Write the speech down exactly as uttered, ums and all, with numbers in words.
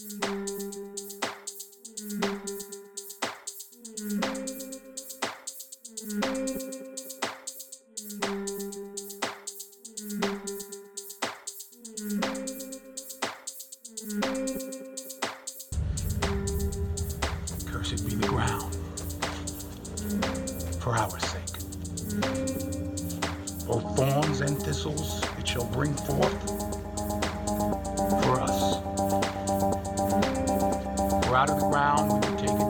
Cursed be the ground for our sake. Both thorns and thistles it shall bring forth for us. For out of the ground we were taken